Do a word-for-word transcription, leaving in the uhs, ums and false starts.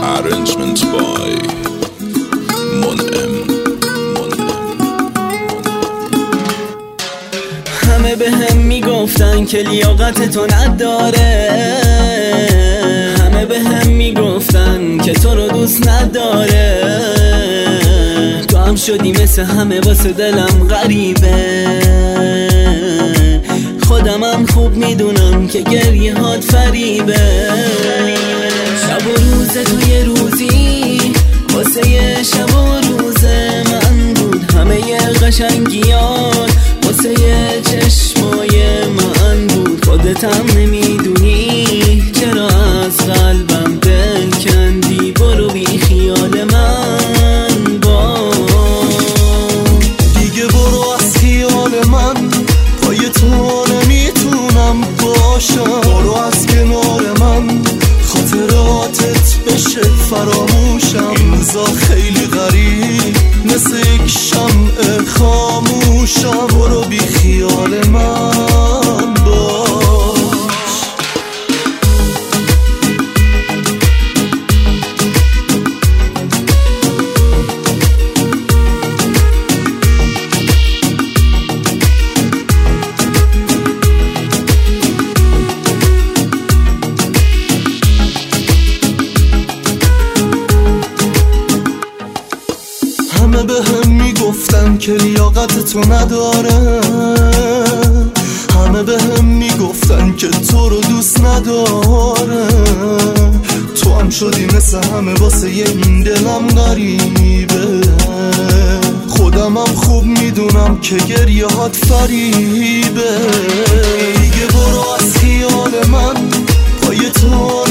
Arrangement by منعم. همه به هم میگفتن که لیاقت تو نداره، همه به هم میگفتن که تو رو دوست نداره. تو هم شدی مثل همه واسه دلم غریبه. خودمم خوب میدونم که گریه هات فریبه. شب و روز تو یه روزی واسه یه شب و روز من بود. همه ی قشنگیان واسه یه چشمای من بود. خودتم نمیدونی چرا از قلبم دل کندی. برو بی خیال من با دیگه برو از خیال من، پای تو نمیتونم باشم. برو از کنار من، خاطراتت بشه فراموشم. این روزا خیلی غریب مثل یک شمع خاموشم. برو بی خیال من باش. همه به هم میگفتن که لیاقت تو نداره، همه به هم میگفتن که تو رو دوست نداره. تو هم شدی مثل همه واسه یه این دلم غریبه. خودم هم خوب میدونم که گریه هات فریبه. دیگه برو از خیال من، پای تو